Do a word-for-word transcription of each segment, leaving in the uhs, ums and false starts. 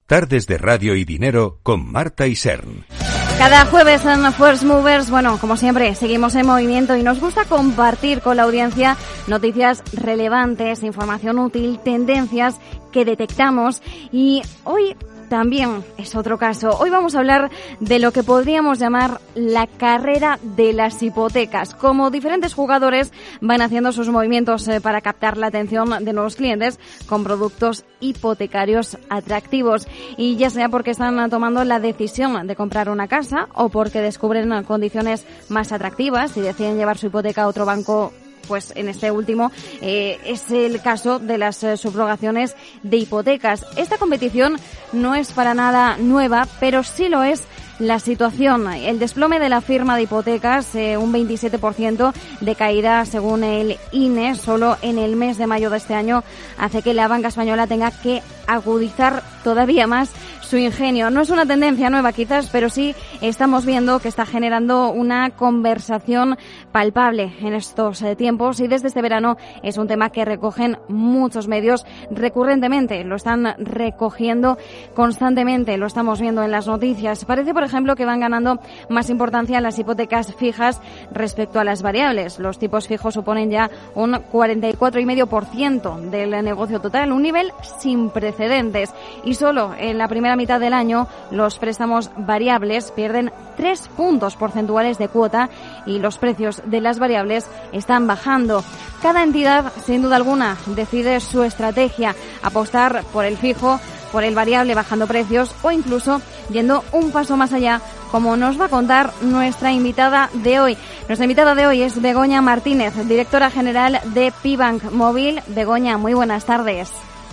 Tardes de Radio y Dinero con Marta Isern. Cada jueves en First Movers, bueno, como siempre, seguimos en movimiento y nos gusta compartir con la audiencia noticias relevantes, información útil, tendencias que detectamos y hoy también es otro caso. Hoy vamos a hablar de lo que podríamos llamar la carrera de las hipotecas. Como diferentes jugadores van haciendo sus movimientos eh, para captar la atención de nuevos clientes con productos hipotecarios atractivos. Y ya sea porque están tomando la decisión de comprar una casa o porque descubren condiciones más atractivas y deciden llevar su hipoteca a otro banco. Pues en este último eh, es el caso de las eh, subrogaciones de hipotecas. Esta competición no es para nada nueva, pero sí lo es la situación. El desplome de la firma de hipotecas, eh, un veintisiete por ciento de caída según el I N E, solo en el mes de mayo de este año, hace que la banca española tenga que agudizar todavía más su ingenio. No es una tendencia nueva quizás, pero sí estamos viendo que está generando una conversación palpable en estos eh, tiempos y desde este verano es un tema que recogen muchos medios recurrentemente, lo están recogiendo constantemente, lo estamos viendo en las noticias. Parece, por ejemplo, que van ganando más importancia las hipotecas fijas respecto a las variables. Los tipos fijos suponen ya un cuarenta y cuatro coma cinco por ciento del negocio total, un nivel sin precedentes. Y solo en la primera mitad del año los préstamos variables pierden tres puntos porcentuales de cuota y los precios de las variables están bajando. Cada entidad, sin duda alguna, decide su estrategia, apostar por el fijo, por el variable bajando precios o incluso yendo un paso más allá, como nos va a contar nuestra invitada de hoy. Nuestra invitada de hoy es Begoña Martínez, directora general de Pibank Móvil. Begoña, muy buenas tardes.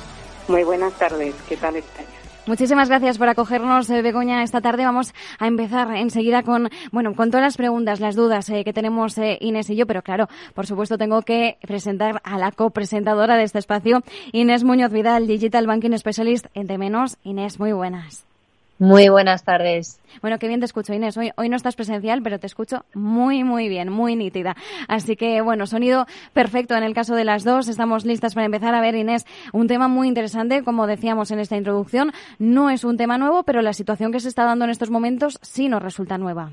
Muy buenas tardes, ¿qué tal estáis? Muchísimas gracias por acogernos, eh, Begoña, esta tarde. Vamos a empezar enseguida con, bueno, con todas las preguntas, las dudas eh, que tenemos eh, Inés y yo, pero claro, por supuesto tengo que presentar a la copresentadora de este espacio, Inés Muñoz Vidal, Digital Banking Specialist en T menos. Inés, muy buenas. Muy buenas tardes. Bueno, qué bien te escucho, Inés. Hoy, hoy no estás presencial, pero te escucho muy, muy bien, muy nítida. Así que, bueno, sonido perfecto en el caso de las dos. Estamos listas para empezar. A ver, Inés, un tema muy interesante, como decíamos en esta introducción. No es un tema nuevo, pero la situación que se está dando en estos momentos sí nos resulta nueva.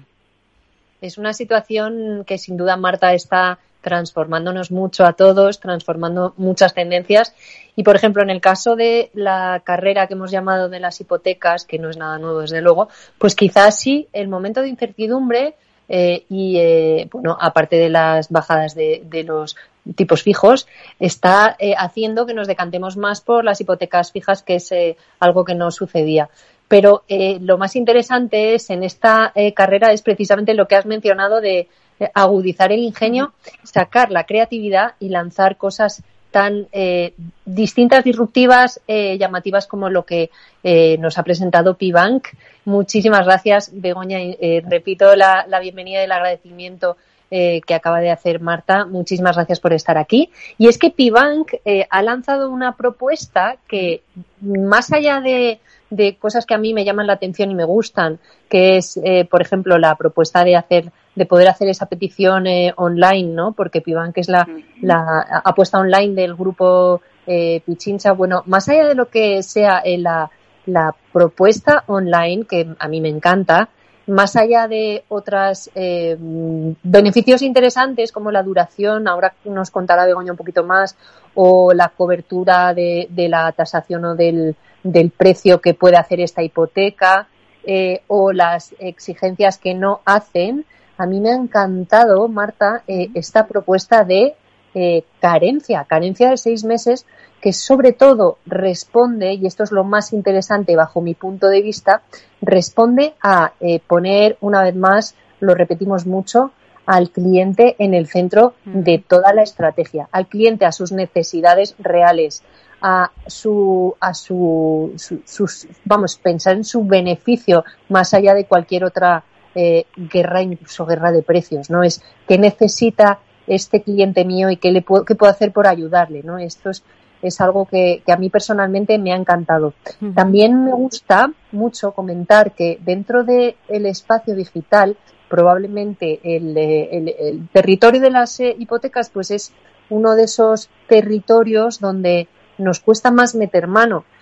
Es una situación que, sin duda, Marta, está transformándonos mucho a todos, transformando muchas tendencias. Y, por ejemplo, en el caso de la carrera que hemos llamado de las hipotecas, que no es nada nuevo, desde luego, pues quizás sí, el momento de incertidumbre eh, y, eh, bueno, aparte de las bajadas de, de los tipos fijos, está eh, haciendo que nos decantemos más por las hipotecas fijas, que es eh, algo que no sucedía. Pero eh, lo más interesante es en esta eh, carrera es precisamente lo que has mencionado de agudizar el ingenio, sacar la creatividad y lanzar cosas tan eh, distintas, disruptivas, eh, llamativas como lo que eh, nos ha presentado Pibank. Muchísimas gracias, Begoña. Eh, repito la, la bienvenida y el agradecimiento eh, que acaba de hacer Marta. Muchísimas gracias por estar aquí. Y es que Pibank eh, ha lanzado una propuesta que, más allá de de cosas que a mí me llaman la atención y me gustan, que es, eh, por ejemplo, la propuesta de hacer, de poder hacer esa petición eh, online, ¿no? Porque Pibank es la, la apuesta online del grupo eh, Pichincha. Bueno, más allá de lo que sea eh, la, la propuesta online, que a mí me encanta, más allá de otros eh, beneficios interesantes como la duración, ahora nos contará Begoña un poquito más, o la cobertura de, de la tasación o del del precio que puede hacer esta hipoteca eh, o las exigencias que no hacen, a mí me ha encantado, Marta, eh, esta propuesta de eh, carencia, carencia de seis meses, que sobre todo responde, y esto es lo más interesante bajo mi punto de vista, responde a eh, poner una vez más, lo repetimos mucho, al cliente en el centro de toda la estrategia, al cliente, a sus necesidades reales, a su, a su, su sus, vamos, pensar en su beneficio más allá de cualquier otra eh, guerra, incluso guerra de precios, ¿no? Es qué necesita este cliente mío y qué le puedo, qué puedo hacer por ayudarle, ¿no? Esto es, es algo que, que a mí personalmente me ha encantado. Uh-huh. También me gusta mucho comentar que dentro del espacio digital, probablemente el, el, el territorio de las eh, hipotecas, pues es uno de esos territorios donde nos cuesta más meter mano,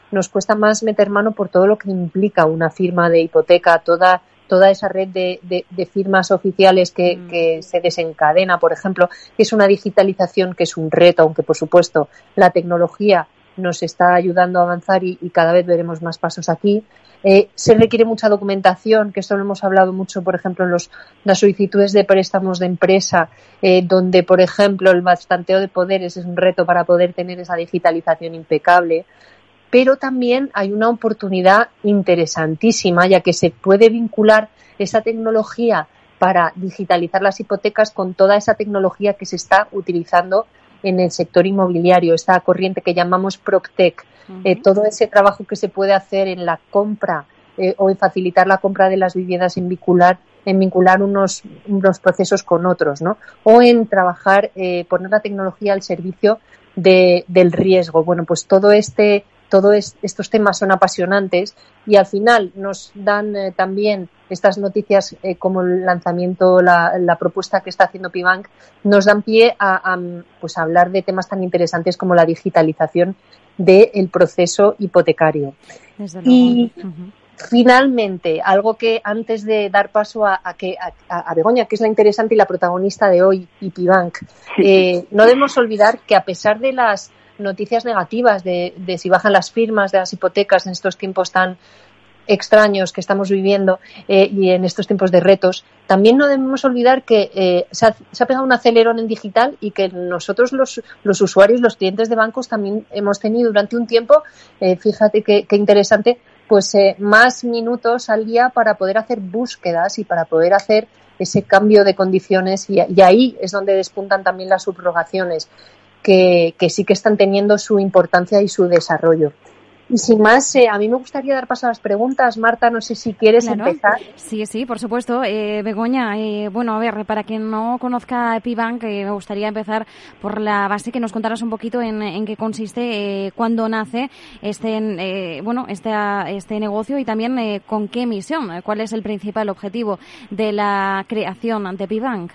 nos cuesta más meter mano por todo lo que implica una firma de hipoteca, toda toda esa red de, de, de firmas oficiales que, mm. que se desencadena, por ejemplo, que es una digitalización que es un reto, aunque por supuesto la tecnología nos está ayudando a avanzar y, y cada vez veremos más pasos aquí. Eh, se requiere mucha documentación, que esto lo hemos hablado mucho, por ejemplo, en los, las solicitudes de préstamos de empresa, eh, donde, por ejemplo, el bastanteo de poderes es un reto para poder tener esa digitalización impecable. Pero también hay una oportunidad interesantísima, ya que se puede vincular esa tecnología para digitalizar las hipotecas con toda esa tecnología que se está utilizando en el sector inmobiliario, esta corriente que llamamos PropTech. Uh-huh. Eh, todo ese trabajo que se puede hacer en la compra eh, o en facilitar la compra de las viviendas, en vincular, en vincular unos, unos procesos con otros, ¿no? O en trabajar, eh, poner la tecnología al servicio de, del riesgo. Bueno, pues todo este Todos estos temas son apasionantes y al final nos dan eh, también estas noticias eh, como el lanzamiento, la, la propuesta que está haciendo Pibank, nos dan pie a, a, pues, a hablar de temas tan interesantes como la digitalización del proceso hipotecario. Desde luego. Y uh-huh. finalmente, algo que antes de dar paso a, a, que, a, a Begoña, que es la interesante y la protagonista de hoy, y Pibank, eh, no debemos olvidar que a pesar de las noticias negativas de, de si bajan las firmas de las hipotecas en estos tiempos tan extraños que estamos viviendo eh, y en estos tiempos de retos, también no debemos olvidar que eh, se, ha, se ha pegado un acelerón en digital y que nosotros los, los usuarios, los clientes de bancos también hemos tenido durante un tiempo, eh, fíjate qué interesante, pues eh, más minutos al día para poder hacer búsquedas y para poder hacer ese cambio de condiciones y, y ahí es donde despuntan también las subrogaciones. Que, que sí que están teniendo su importancia y su desarrollo. Y sin más, eh, a mí me gustaría dar paso a las preguntas. Marta, no sé si quieres claro. empezar. Sí, sí, por supuesto. Eh, Begoña, eh, bueno, a ver, para quien no conozca Pibank, eh, me gustaría empezar por la base, que nos contaras un poquito en, en qué consiste, eh, cuándo nace este, eh, bueno, este, este negocio y también eh, con qué misión, eh, cuál es el principal objetivo de la creación de Pibank.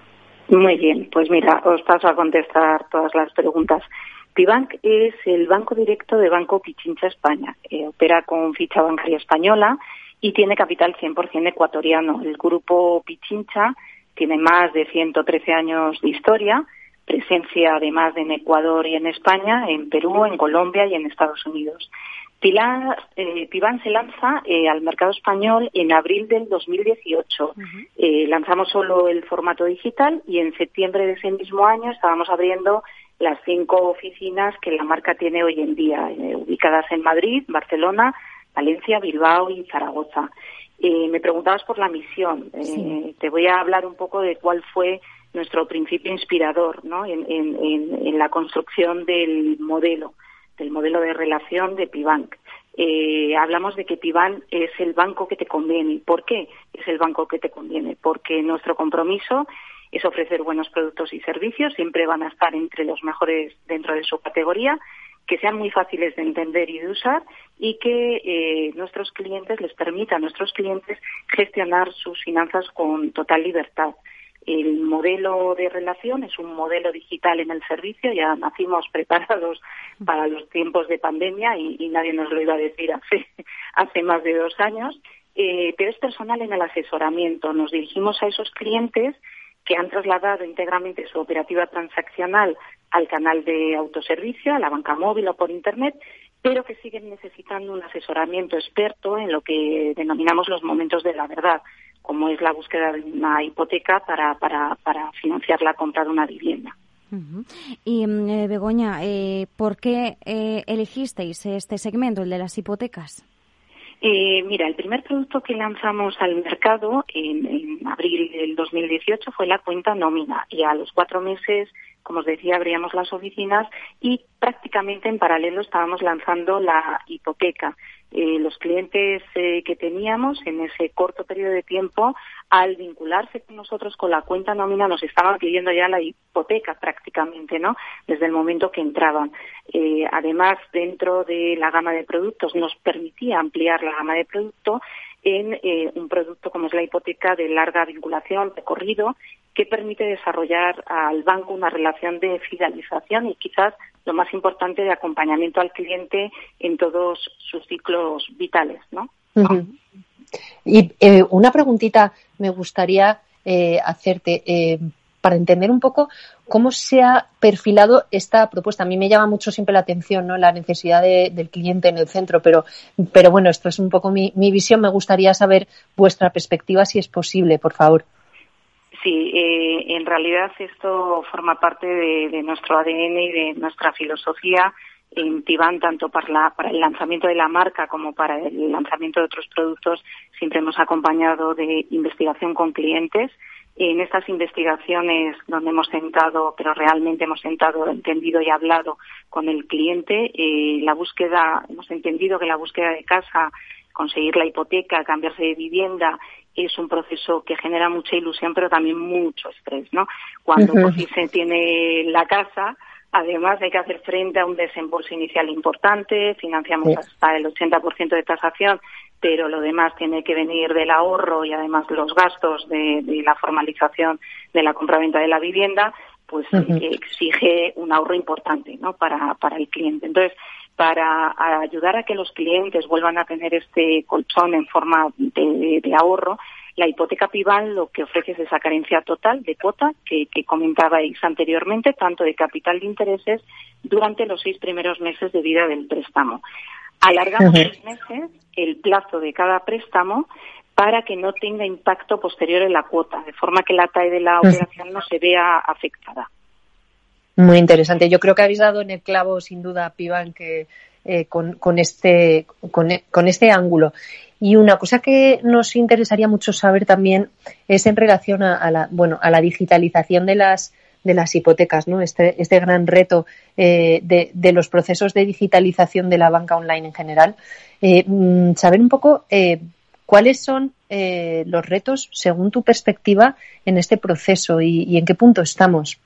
Muy bien, pues mira, os paso a contestar todas las preguntas. Pibank es el banco directo de Banco Pichincha España. Eh, opera con ficha bancaria española y tiene capital cien por ciento ecuatoriano. El grupo Pichincha tiene más de ciento trece años de historia, presencia además en Ecuador y en España, en Perú, en Colombia y en Estados Unidos. Pilar, eh, Pibank se lanza eh, al mercado español en abril del dos mil dieciocho. Uh-huh. Eh, lanzamos solo el formato digital y en septiembre de ese mismo año estábamos abriendo las cinco oficinas que la marca tiene hoy en día, eh, ubicadas en Madrid, Barcelona, Valencia, Bilbao y Zaragoza. Eh, me preguntabas por la misión. Eh, sí. Te voy a hablar un poco de cuál fue nuestro principio inspirador, ¿no? en, en, en, en la construcción del modelo. del modelo de relación de Pibank. Eh, hablamos de que Pibank es el banco que te conviene. ¿Por qué es el banco que te conviene? Porque nuestro compromiso es ofrecer buenos productos y servicios, siempre van a estar entre los mejores dentro de su categoría, que sean muy fáciles de entender y de usar y que eh, nuestros clientes les permita a nuestros clientes gestionar sus finanzas con total libertad. El modelo de relación es un modelo digital en el servicio, ya nacimos preparados para los tiempos de pandemia y, y nadie nos lo iba a decir hace, hace más de dos años, eh, pero es personal en el asesoramiento. Nos dirigimos a esos clientes que han trasladado íntegramente su operativa transaccional al canal de autoservicio, a la banca móvil o por Internet, pero que siguen necesitando un asesoramiento experto en lo que denominamos los momentos de la verdad, como es la búsqueda de una hipoteca para, para, para financiar la compra de una vivienda. Uh-huh. Y, eh, Begoña, eh, ¿por qué eh, elegisteis este segmento, el de las hipotecas? Eh, mira, el primer producto que lanzamos al mercado en, en abril del dos mil dieciocho fue la cuenta nómina y a los cuatro meses, como os decía, abríamos las oficinas y prácticamente en paralelo estábamos lanzando la hipoteca. Eh, los clientes eh, que teníamos en ese corto periodo de tiempo, al vincularse con nosotros con la cuenta nómina, nos estaban pidiendo ya la hipoteca prácticamente, ¿no? Desde el momento que entraban. Eh, además, dentro de la gama de productos nos permitía ampliar la gama de producto en eh, un producto como es la hipoteca de larga vinculación, recorrido, que permite desarrollar al banco una relación de fidelización y quizás lo más importante de acompañamiento al cliente en todos sus ciclos vitales, ¿no? Uh-huh. Y eh, una preguntita me gustaría eh, hacerte eh, para entender un poco cómo se ha perfilado esta propuesta. A mí me llama mucho siempre la atención, ¿no?, la necesidad de, del cliente en el centro, pero, pero bueno, esto es un poco mi, mi visión. Me gustaría saber vuestra perspectiva, si es posible, por favor. Sí, eh, en realidad esto forma parte de, de nuestro A D N y de nuestra filosofía en Tiban, tanto para, la, para el lanzamiento de la marca como para el lanzamiento de otros productos. Siempre hemos acompañado de investigación con clientes. En estas investigaciones donde hemos sentado, pero realmente hemos sentado, entendido y hablado con el cliente, eh, la búsqueda, hemos entendido que la búsqueda de casa, conseguir la hipoteca, cambiarse de vivienda, es un proceso que genera mucha ilusión, pero también mucho estrés, ¿no? Cuando Uh-huh. por fin se tiene la casa, además hay que hacer frente a un desembolso inicial importante, financiamos sí. hasta el ochenta por ciento de tasación, pero lo demás tiene que venir del ahorro y además los gastos de, de la formalización de la compraventa de la vivienda, pues uh-huh. eh, exige un ahorro importante, ¿no?, para, para el cliente. Entonces, para ayudar a que los clientes vuelvan a tener este colchón en forma de, de, de ahorro, la hipoteca Pivan lo que ofrece es esa carencia total de cuota que, que comentabais anteriormente, tanto de capital de intereses durante los seis primeros meses de vida del préstamo. Alargamos uh-huh. seis meses el plazo de cada préstamo para que no tenga impacto posterior en la cuota, de forma que la T A E de la uh-huh. operación no se vea afectada. Muy interesante. Yo creo que habéis dado en el clavo, sin duda, Pivan, que eh, con, con este con, con este ángulo. Y una cosa que nos interesaría mucho saber también es en relación a, a la bueno a la digitalización de las de las hipotecas, ¿no? Este este gran reto eh, de, de los procesos de digitalización de la banca online en general. Eh, saber un poco eh, cuáles son eh, los retos, según tu perspectiva, en este proceso y, y en qué punto estamos.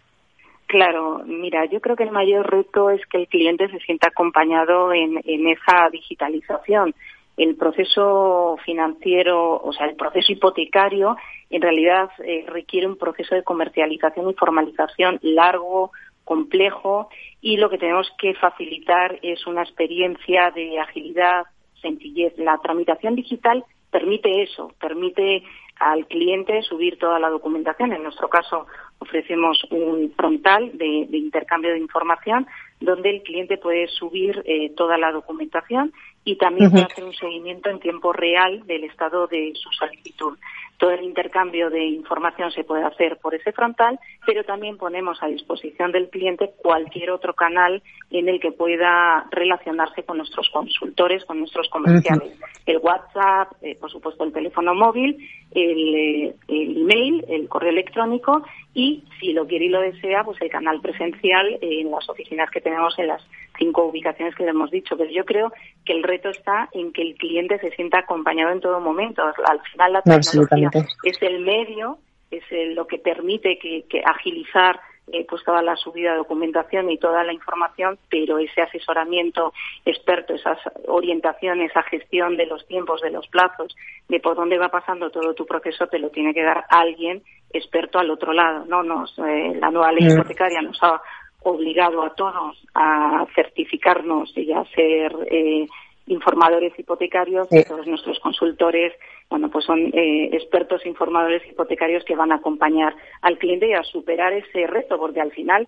Claro, mira, yo creo que el mayor reto es que el cliente se sienta acompañado en, en esa digitalización. El proceso financiero, o sea, el proceso hipotecario, en realidad eh, requiere un proceso de comercialización y formalización largo, complejo, y lo que tenemos que facilitar es una experiencia de agilidad, sencillez. La tramitación digital permite eso, permite al cliente subir toda la documentación. En nuestro caso ofrecemos un frontal de, de intercambio de información donde el cliente puede subir eh, toda la documentación y también uh-huh. puede hacer un seguimiento en tiempo real del estado de su solicitud. Todo el intercambio de información se puede hacer por ese frontal, pero también ponemos a disposición del cliente cualquier otro canal en el que pueda relacionarse con nuestros consultores, con nuestros comerciales. Uh-huh. El WhatsApp, eh, por supuesto el teléfono móvil, el, eh, el email, el correo electrónico y, si lo quiere y lo desea, pues el canal presencial eh, en las oficinas que tenemos en las cinco ubicaciones que le hemos dicho. Pero yo creo que el reto está en que el cliente se sienta acompañado en todo momento. Al final la tecnología es el medio, es el, lo que permite que, que agilizar eh, pues toda la subida de documentación y toda la información, pero ese asesoramiento experto, esas orientaciones, esa gestión de los tiempos, de los plazos, de por dónde va pasando todo tu proceso, te lo tiene que dar alguien experto al otro lado. No nos eh, la nueva ley hipotecaria nos ha obligado a todos a certificarnos y a ser eh, informadores hipotecarios. Sí. Todos nuestros consultores, bueno, pues son eh, expertos informadores hipotecarios que van a acompañar al cliente y a superar ese reto, porque al final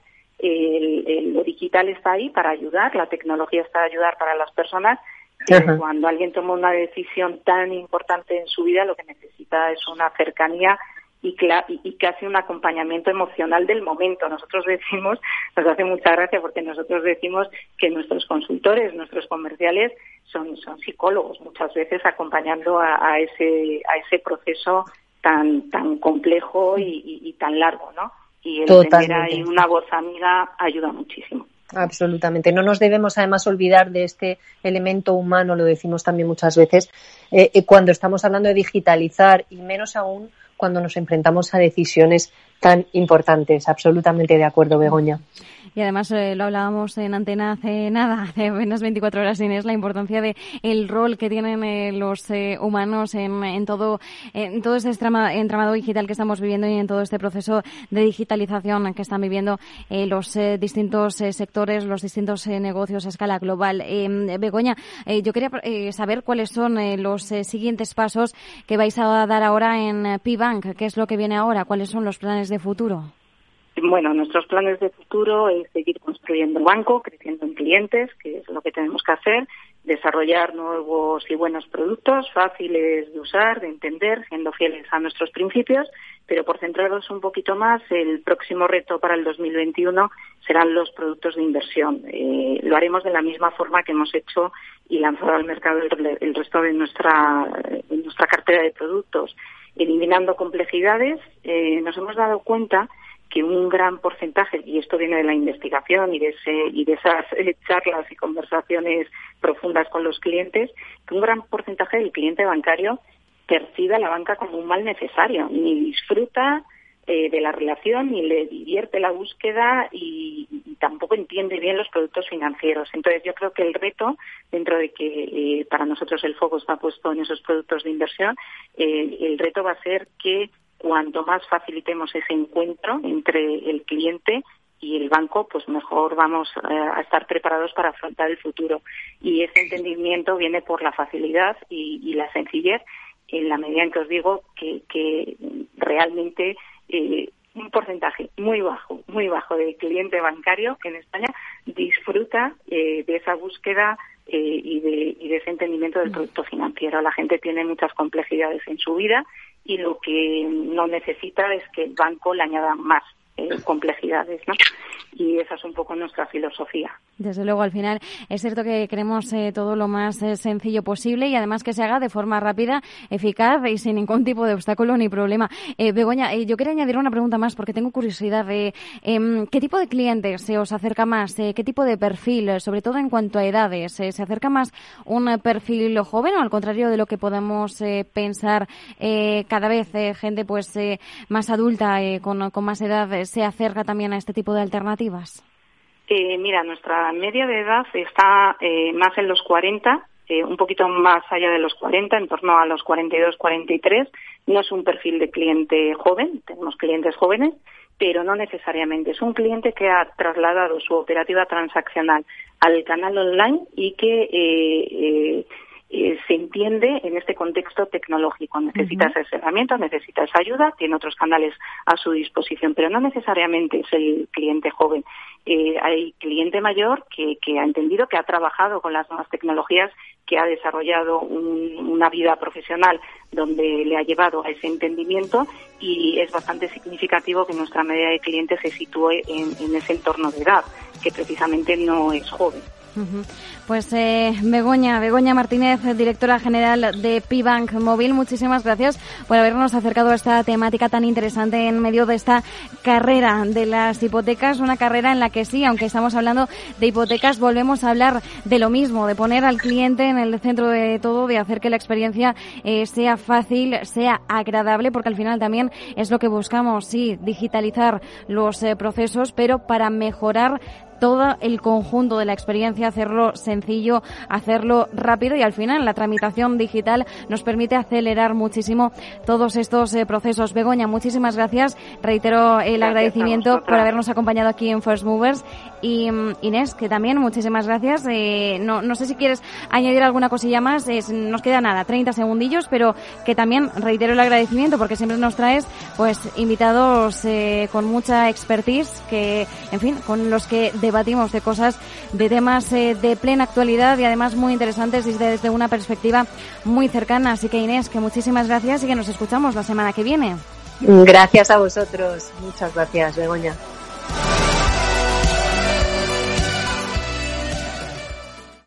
el, el, lo digital está ahí para ayudar, la tecnología está para ayudar para las personas. Pero cuando alguien toma una decisión tan importante en su vida, lo que necesita es una cercanía y, cla- y, y casi un acompañamiento emocional del momento. Nosotros decimos, nos hace mucha gracia porque nosotros decimos que nuestros consultores, nuestros comerciales son, son psicólogos muchas veces acompañando a, a ese a ese proceso tan tan complejo y, y, y tan largo, ¿no? Y el Totalmente. tener ahí una voz amiga ayuda muchísimo. Absolutamente. No nos debemos además olvidar de este elemento humano, lo decimos también muchas veces, eh, cuando estamos hablando de digitalizar y menos aún cuando nos enfrentamos a decisiones tan importantes. Absolutamente de acuerdo, Begoña. Y además eh, lo hablábamos en antena hace nada, hace apenas veinticuatro horas, Inés, la importancia de el rol que tienen eh, los eh, humanos en, en todo en todo este estrama, entramado digital que estamos viviendo y en todo este proceso de digitalización que están viviendo eh, los eh, distintos eh, sectores, los distintos eh, negocios a escala global. Eh, Begoña, eh, yo quería eh, saber cuáles son eh, los eh, siguientes pasos que vais a dar ahora en eh, P-Bank. ¿Qué es lo que viene ahora? ¿Cuáles son los planes de futuro? Bueno, nuestros planes de futuro es seguir construyendo el banco, creciendo en clientes, que es lo que tenemos que hacer, desarrollar nuevos y buenos productos fáciles de usar, de entender, siendo fieles a nuestros principios, pero por centrarnos un poquito más, el próximo reto para el dos mil veintiuno serán los productos de inversión. Eh, lo haremos de la misma forma que hemos hecho y lanzado al mercado el, el resto de nuestra, de nuestra cartera de productos, eliminando complejidades. Eh, nos hemos dado cuenta que un gran porcentaje, y esto viene de la investigación y de, ese, y de esas eh, charlas y conversaciones profundas con los clientes, que un gran porcentaje del cliente bancario percibe a la banca como un mal necesario, ni disfruta eh, de la relación, ni le divierte la búsqueda y, y tampoco entiende bien los productos financieros. Entonces yo creo que el reto, dentro de que eh, para nosotros el foco está puesto en esos productos de inversión, eh, el reto va a ser que cuanto más facilitemos ese encuentro entre el cliente y el banco, pues mejor vamos a estar preparados para afrontar el futuro. Y ese entendimiento viene por la facilidad y, y la sencillez, en la medida en que os digo que, que realmente eh, un porcentaje muy bajo, muy bajo de cliente bancario en España disfruta eh, de esa búsqueda eh, y, de, y de ese entendimiento del producto financiero. La gente tiene muchas complejidades en su vida y lo que no necesita es que el banco le añada más eh, complejidades, ¿no? Y esa es un poco nuestra filosofía. Desde luego, al final es cierto que queremos eh, todo lo más eh, sencillo posible y además que se haga de forma rápida, eficaz y sin ningún tipo de obstáculo ni problema. Eh, Begoña, eh, yo quería añadir una pregunta más porque tengo curiosidad. Eh, eh, ¿Qué tipo de clientes se os acerca más? Eh, ¿Qué tipo de perfil, sobre todo en cuanto a edades? Eh, ¿Se acerca más un perfil joven o al contrario de lo que podemos eh, pensar eh, cada vez eh, gente pues eh, más adulta, eh, con, con más edad, eh, se acerca también a este tipo de alternativas? Eh, mira, nuestra media de edad está eh, más en los cuarenta, eh, un poquito más allá de los cuarenta, en torno a los cuarenta y dos, cuarenta y tres. No es un perfil de cliente joven, tenemos clientes jóvenes, pero no necesariamente. Es un cliente que ha trasladado su operativa transaccional al canal online y que eh, eh, eh, se entiende en este contexto tecnológico. Necesita uh-huh. esas herramientas, necesita esa ayuda, tiene otros canales a su disposición, pero no necesariamente es el cliente joven. Eh, hay cliente mayor que, que ha entendido, que ha trabajado con las nuevas tecnologías, que ha desarrollado un, una vida profesional donde le ha llevado a ese entendimiento y es bastante significativo que nuestra media de clientes se sitúe en, en ese entorno de edad, que precisamente no es joven. Uh-huh. Pues eh, Begoña, Begoña Martínez, directora general de P-Bank Móvil, muchísimas gracias por habernos acercado a esta temática tan interesante en medio de esta carrera de las hipotecas, una carrera en la que sí, aunque estamos hablando de hipotecas, volvemos a hablar de lo mismo, de poner al cliente en el centro de todo, de hacer que la experiencia eh, sea fácil, sea agradable, porque al final también es lo que buscamos, sí, digitalizar los eh, procesos, pero para mejorar todo el conjunto de la experiencia, hacerlo sencillo, hacerlo rápido y al final la tramitación digital nos permite acelerar muchísimo todos estos eh, procesos. Begoña, muchísimas gracias. Reitero el gracias agradecimiento por habernos acompañado aquí en First Movers. Y um, Inés, que también muchísimas gracias. Eh, no, no sé si quieres añadir alguna cosilla más. Eh, nos queda nada, treinta segundillos, pero que también reitero el agradecimiento porque siempre nos traes pues invitados eh, con mucha expertise, que, en fin, con los que debatimos de cosas, de temas eh, de plena actualidad y además muy interesantes desde, desde una perspectiva muy cercana. Así que Inés, que muchísimas gracias y que nos escuchamos la semana que viene. Gracias a vosotros. Muchas gracias, Begoña.